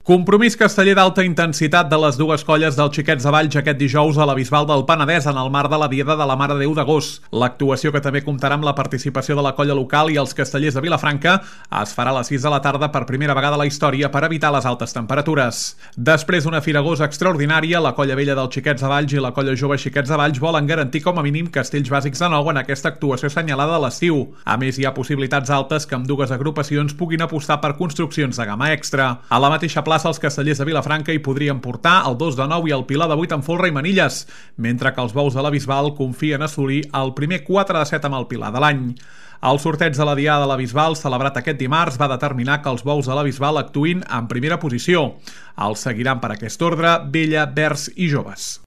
Compromís casteller d'alta intensitat de les dues colles dels Xiquets de Valls aquest dijous a la Bisbal del Penedès en el marc de la Diada de la Mare de Déu d'agost. L'actuació, que també comptarà amb la participació de la colla local i els castellers de Vilafranca, es farà a les 6 de la tarda per primera vegada a la història per evitar les altes temperatures. Després d'una firagosa extraordinària, la colla vella dels Xiquets de Valls i la colla jove Xiquets de Valls volen garantir com a mínim castells bàsics de nou en aquesta actuació assenyalada a l'estiu. A més, hi ha possibilitats altes que ambdues agrupacions puguin apostar per construccions de gamma extra. A la mateixa plaça, els castellers de Vilafranca hi podrien portar el 2 de 9 i el Pilar de 8 amb folre i manilles, mentre que els bous de la Bisbal confien assolir el primer 4 de 7 amb el Pilar de l'any. El sorteig de la Diada de la Bisbal, celebrat aquest dimarts, va determinar que els bous de la Bisbal actuïn en primera posició. Els seguiran per aquest ordre Vella, Verds i Joves.